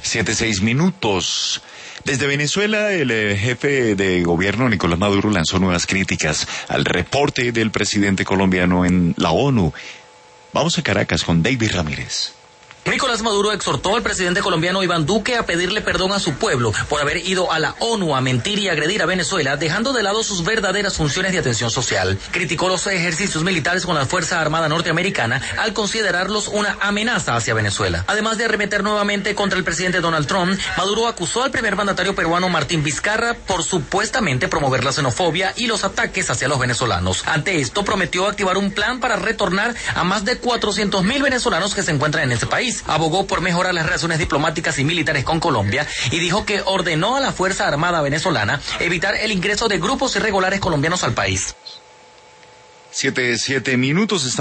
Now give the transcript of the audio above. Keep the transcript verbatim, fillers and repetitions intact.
Siete, seis minutos. Desde Venezuela, el eh, jefe de gobierno, Nicolás Maduro, lanzó nuevas críticas al reporte del presidente colombiano en la ONU. Vamos a Caracas con David Ramírez. Nicolás Maduro exhortó al presidente colombiano Iván Duque a pedirle perdón a su pueblo por haber ido a la ONU a mentir y agredir a Venezuela, dejando de lado sus verdaderas funciones de atención social. Criticó los ejercicios militares con la Fuerza Armada Norteamericana al considerarlos una amenaza hacia Venezuela. Además de arremeter nuevamente contra el presidente Donald Trump, Maduro acusó al primer mandatario peruano Martín Vizcarra por supuestamente promover la xenofobia y los ataques hacia los venezolanos. Ante esto, prometió activar un plan para retornar a más de cuatrocientos mil venezolanos que se encuentran en ese país. Abogó por mejorar las relaciones diplomáticas y militares con Colombia y dijo que ordenó a la Fuerza Armada venezolana evitar el ingreso de grupos irregulares colombianos al país. Siete, siete minutos.